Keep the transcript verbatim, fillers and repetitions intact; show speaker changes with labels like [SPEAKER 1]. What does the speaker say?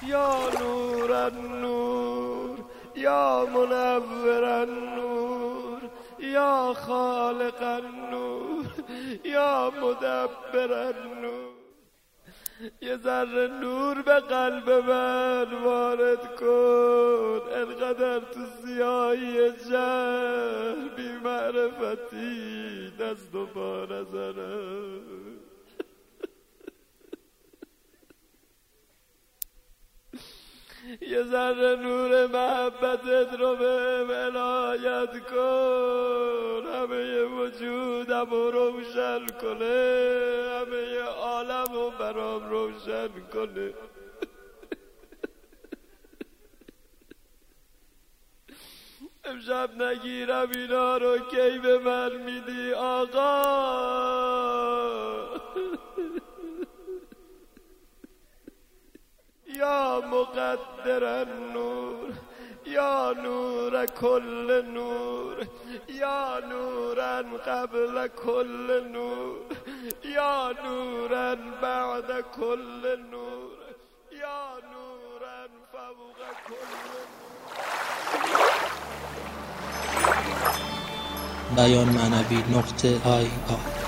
[SPEAKER 1] یا نور النور یا منور النور یا خالق النور یا مدبر النور. یه ذره نور به قلب من وارد کن، انقدر تو سیاهی جهل بی معرفتی دست و پا نزنم. یه ذره نور محبتت رو بهم عنایت کن، همه وجودم رو روشن کنه، همه عالم رو برام روشن کنه. امشب نگیرم اینا رو کی به من میدی آقا؟ یا مقدر النور یا نور کل نور یا نورا قبل کل نور یا نورا بعد کل نور یا نورا فوق کل نور.
[SPEAKER 2] بیان معنوی نقطه آی آی